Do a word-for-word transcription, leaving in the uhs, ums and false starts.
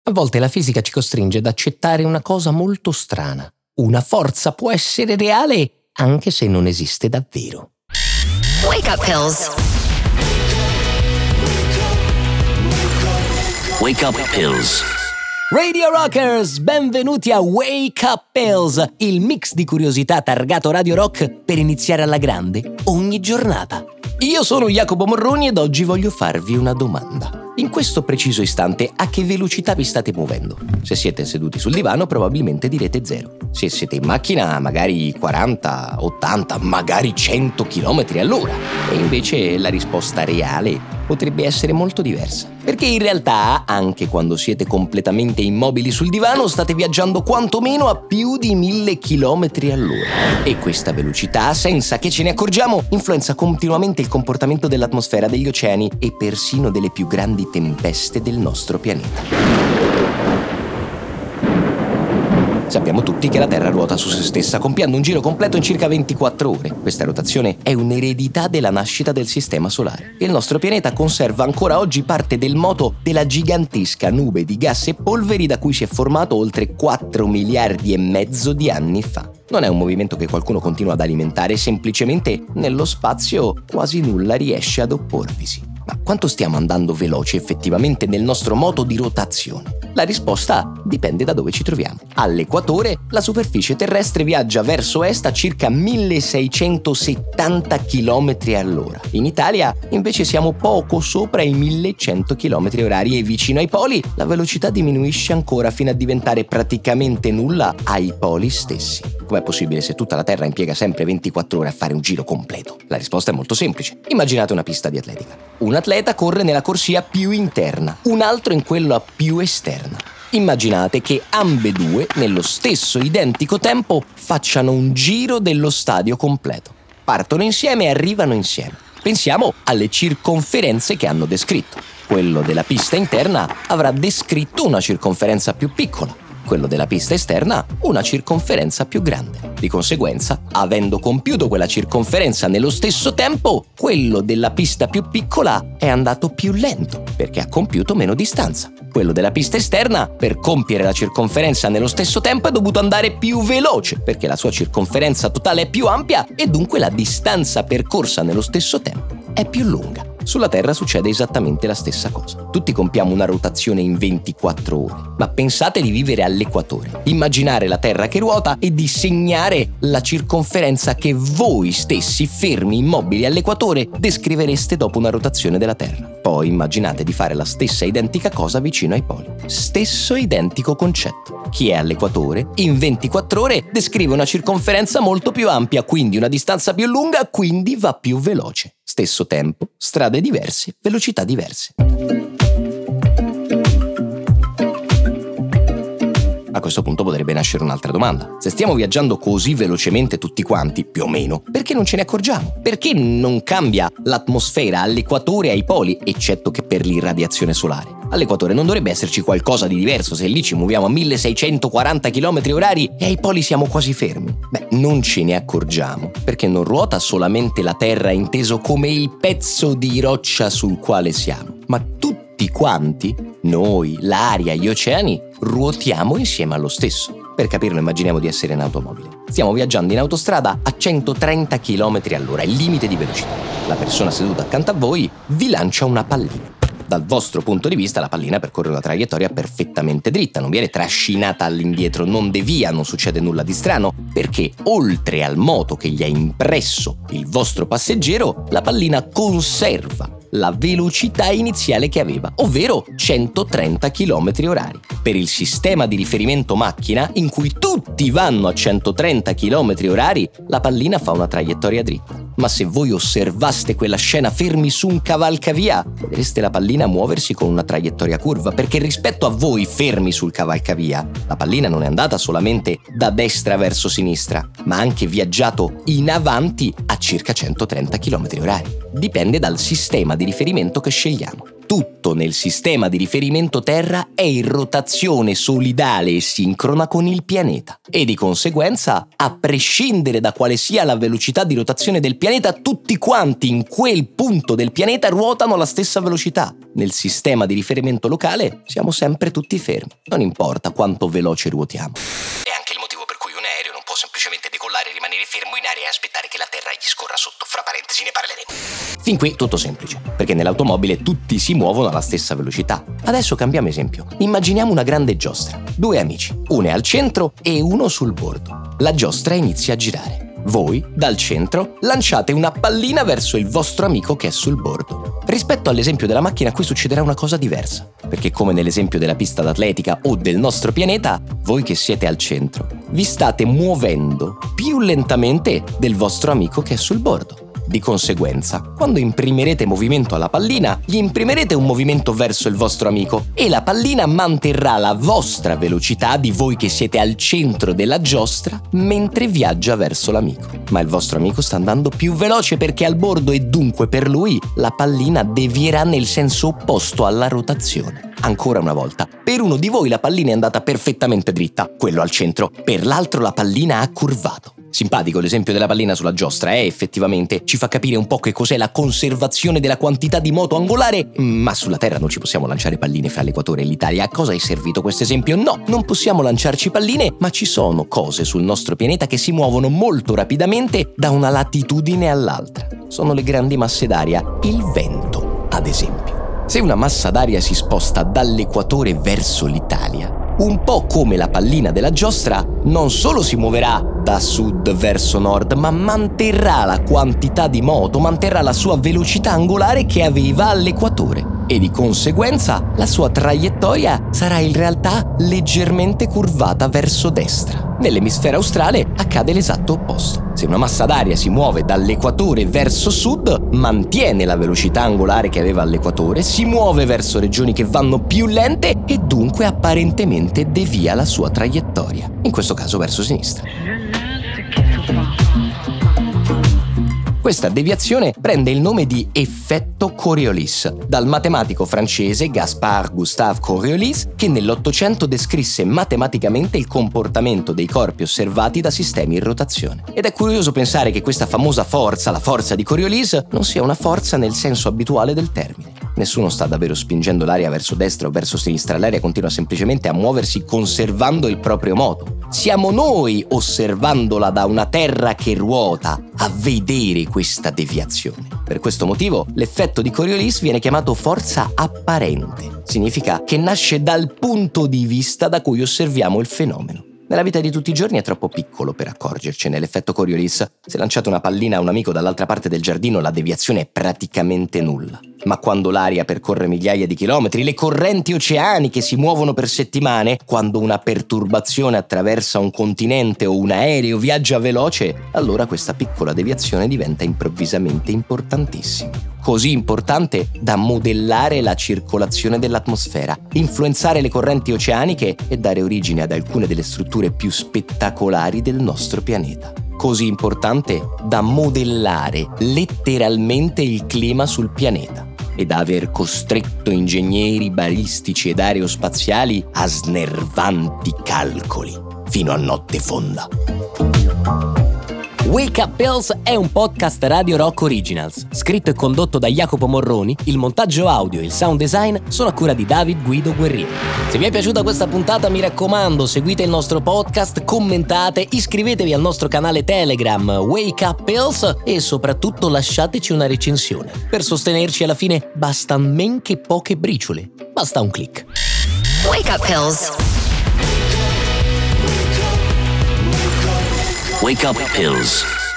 A volte la fisica ci costringe ad accettare una cosa molto strana. Una forza può essere reale anche se non esiste davvero. Wake up pills. Wake up pills. Radio Rockers, benvenuti a Wake Up Pills, il mix di curiosità targato Radio Rock per iniziare alla grande ogni giornata. Io sono Jacopo Morroni ed oggi voglio farvi una domanda. In questo preciso istante, a che velocità vi state muovendo? Se siete seduti sul divano, probabilmente direte zero. Se siete in macchina, magari quaranta, ottanta, magari cento chilometri all'ora. E invece la risposta reale potrebbe essere molto diversa. Perché in realtà, anche quando siete completamente immobili sul divano, state viaggiando quantomeno a più di mille chilometri all'ora. E questa velocità, senza che ce ne accorgiamo, influenza continuamente il comportamento dell'atmosfera, degli oceani e persino delle più grandi tempeste del nostro pianeta. Sappiamo tutti che la Terra ruota su se stessa, compiendo un giro completo in circa ventiquattro ore. Questa rotazione è un'eredità della nascita del Sistema Solare. Il nostro pianeta conserva ancora oggi parte del moto della gigantesca nube di gas e polveri da cui si è formato oltre quattro miliardi e mezzo di anni fa. Non è un movimento che qualcuno continua ad alimentare, semplicemente nello spazio quasi nulla riesce ad opporvisi. Ma quanto stiamo andando veloci effettivamente nel nostro moto di rotazione? La risposta dipende da dove ci troviamo. All'equatore, la superficie terrestre viaggia verso est a circa milleseicentosettanta chilometri all'ora. In Italia, invece, siamo poco sopra i millecento chilometri orari e vicino ai poli la velocità diminuisce ancora fino a diventare praticamente nulla ai poli stessi. Com'è possibile se tutta la Terra impiega sempre ventiquattro ore a fare un giro completo? La risposta è molto semplice. Immaginate una pista di atletica. Un atleta corre nella corsia più interna, un altro in quella più esterna. Immaginate che ambedue, nello stesso identico tempo, facciano un giro dello stadio completo. Partono insieme e arrivano insieme. Pensiamo alle circonferenze che hanno descritto. Quello della pista interna avrà descritto una circonferenza più piccola. Quello della pista esterna una circonferenza più grande. Di conseguenza, avendo compiuto quella circonferenza nello stesso tempo, quello della pista più piccola è andato più lento, perché ha compiuto meno distanza. Quello della pista esterna, per compiere la circonferenza nello stesso tempo, è dovuto andare più veloce, perché la sua circonferenza totale è più ampia e dunque la distanza percorsa nello stesso tempo è più lunga. Sulla Terra succede esattamente la stessa cosa. Tutti compiamo una rotazione in ventiquattro ore, ma pensate di vivere all'equatore, immaginare la Terra che ruota e di segnare la circonferenza che voi stessi, fermi, immobili all'equatore, descrivereste dopo una rotazione della Terra. Poi immaginate di fare la stessa identica cosa vicino ai poli. Stesso identico concetto. Chi è all'equatore, in ventiquattro ore, descrive una circonferenza molto più ampia, quindi una distanza più lunga, quindi va più veloce. Stesso tempo, strade diverse, velocità diverse. A questo punto potrebbe nascere un'altra domanda. Se stiamo viaggiando così velocemente tutti quanti, più o meno, perché non ce ne accorgiamo? Perché non cambia l'atmosfera all'equatore e ai poli, eccetto che per l'irradiazione solare? All'equatore non dovrebbe esserci qualcosa di diverso se lì ci muoviamo a milleseicentoquaranta chilometri orari e ai poli siamo quasi fermi? Beh, non ce ne accorgiamo, perché non ruota solamente la Terra inteso come il pezzo di roccia sul quale siamo, ma tutti quanti, noi, l'aria, gli oceani, ruotiamo insieme allo stesso. Per capirlo immaginiamo di essere in automobile. Stiamo viaggiando in autostrada a centotrenta chilometri all'ora, il limite di velocità. La persona seduta accanto a voi vi lancia una pallina. Dal vostro punto di vista la pallina percorre una traiettoria perfettamente dritta, non viene trascinata all'indietro, non devia, non succede nulla di strano, perché oltre al moto che gli ha impresso il vostro passeggero, la pallina conserva la velocità iniziale che aveva, ovvero centotrenta chilometri orari. Per il sistema di riferimento macchina, in cui tutti vanno a centotrenta chilometri orari, la pallina fa una traiettoria dritta. Ma se voi osservaste quella scena fermi su un cavalcavia, vedreste la pallina muoversi con una traiettoria curva, perché rispetto a voi fermi sul cavalcavia, la pallina non è andata solamente da destra verso sinistra, ma ha anche viaggiato in avanti a circa centotrenta chilometri orari. Dipende dal sistema di riferimento che scegliamo. tutto nel sistema di riferimento Terra è in rotazione solidale e sincrona con il pianeta e di conseguenza, a prescindere da quale sia la velocità di rotazione del pianeta, tutti quanti in quel punto del pianeta ruotano alla stessa velocità. Nel sistema di riferimento locale siamo sempre tutti fermi, non importa quanto veloce ruotiamo. È anche il motivo per cui un aereo non può semplicemente decollare e rimanere fermo in aria e aspettare che la Terra gli scorra sotto. Fra parentesi, ne parleremo. Fin qui tutto semplice, perché nell'automobile tutti si muovono alla stessa velocità. Adesso cambiamo esempio. Immaginiamo una grande giostra. Due amici, uno è al centro e uno sul bordo. La giostra inizia a girare. Voi, dal centro, lanciate una pallina verso il vostro amico che è sul bordo. Rispetto all'esempio della macchina, qui succederà una cosa diversa, perché come nell'esempio della pista d'atletica o del nostro pianeta, voi che siete al centro, vi state muovendo più lentamente del vostro amico che è sul bordo. Di conseguenza, quando imprimerete movimento alla pallina, gli imprimerete un movimento verso il vostro amico e la pallina manterrà la vostra velocità di voi che siete al centro della giostra mentre viaggia verso l'amico. Ma il vostro amico sta andando più veloce perché è al bordo e dunque per lui la pallina devierà nel senso opposto alla rotazione. Ancora una volta, per uno di voi la pallina è andata perfettamente dritta, quello al centro, per l'altro la pallina ha curvato. Simpatico l'esempio della pallina sulla giostra, eh, effettivamente ci fa capire un po' che cos'è la conservazione della quantità di moto angolare, ma sulla Terra non ci possiamo lanciare palline fra l'equatore e l'Italia. A cosa è servito questo esempio? No, non possiamo lanciarci palline, ma ci sono cose sul nostro pianeta che si muovono molto rapidamente da una latitudine all'altra. Sono le grandi masse d'aria, il vento, ad esempio. Se una massa d'aria si sposta dall'equatore verso l'Italia, un po' come la pallina della giostra, non solo si muoverà da sud verso nord, ma manterrà la quantità di moto, manterrà la sua velocità angolare che aveva all'equatore e di conseguenza la sua traiettoria sarà in realtà leggermente curvata verso destra. Nell'emisfero australe accade l'esatto opposto. Se una massa d'aria si muove dall'equatore verso sud, mantiene la velocità angolare che aveva all'equatore, si muove verso regioni che vanno più lente e dunque apparentemente devia la sua traiettoria, in questo caso verso sinistra. Questa deviazione prende il nome di effetto Coriolis, dal matematico francese Gaspard Gustave Coriolis, che nell'Ottocento descrisse matematicamente il comportamento dei corpi osservati da sistemi in rotazione. Ed è curioso pensare che questa famosa forza, la forza di Coriolis, non sia una forza nel senso abituale del termine. Nessuno sta davvero spingendo l'aria verso destra o verso sinistra, l'aria continua semplicemente a muoversi conservando il proprio moto. Siamo noi, osservandola da una Terra che ruota, a vedere questa deviazione. Per questo motivo, l'effetto di Coriolis viene chiamato forza apparente. Significa che nasce dal punto di vista da cui osserviamo il fenomeno. Nella vita di tutti i giorni è troppo piccolo per accorgercene l'effetto Coriolis. Se lanciate una pallina a un amico dall'altra parte del giardino, la deviazione è praticamente nulla. Ma quando l'aria percorre migliaia di chilometri, le correnti oceaniche si muovono per settimane, quando una perturbazione attraversa un continente o un aereo viaggia veloce, allora questa piccola deviazione diventa improvvisamente importantissima. Così importante da modellare la circolazione dell'atmosfera, influenzare le correnti oceaniche e dare origine ad alcune delle strutture più spettacolari del nostro pianeta. Così importante da modellare letteralmente il clima sul pianeta e da aver costretto ingegneri balistici ed aerospaziali a snervanti calcoli fino a notte fonda. Wake Up Pills è un podcast Radio Rock Originals, scritto e condotto da Jacopo Morroni. Il montaggio audio e il sound design sono a cura di David Guido Guerrieri. Se vi è piaciuta questa puntata, mi raccomando, seguite il nostro podcast, commentate, iscrivetevi al nostro canale Telegram Wake Up Pills e soprattutto lasciateci una recensione. Per sostenerci alla fine basta men che poche briciole, basta un click. Wake Up Pills. Wake Up Pills.